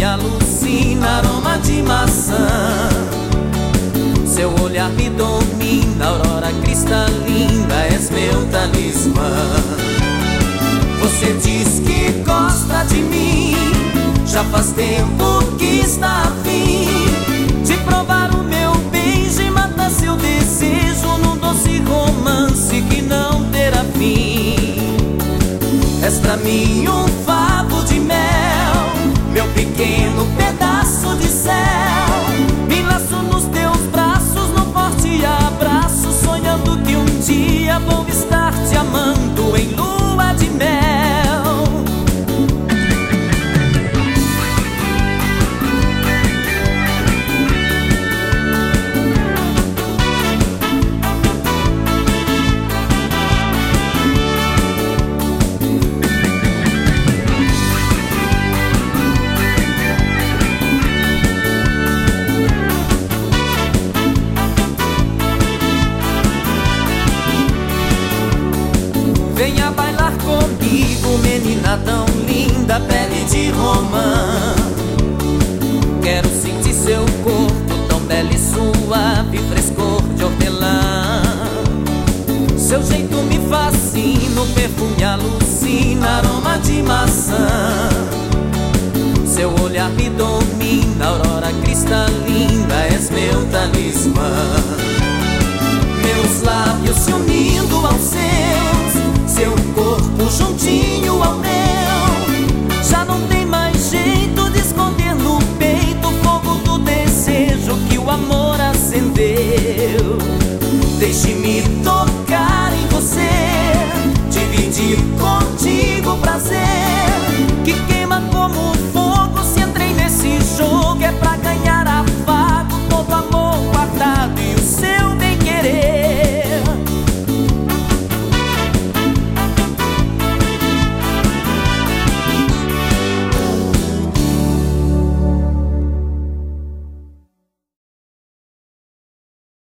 alucina, aroma de maçã. Seu olhar me domina, aurora cristalina, és meu talismã. Você diz que gosta de mim, já faz tempo que está a fim de provar o meu beijo e matar seu desejo num doce romance que não terá fim. És pra mim um favo de mel, meu pequeno pedaço de céu. Me laço nos teus braços num forte abraço, sonhando que um dia vou estar te amando em lua de mel. Venha bailar comigo, menina tão linda, pele de romã. Quero sentir seu corpo tão belo e suave, frescor de hortelã. Seu jeito me fascina, o perfume alucina, aroma de maçã. Seu olhar me domina, aurora cristalina, és meu talismã. Meus lábios se unindo ao seu,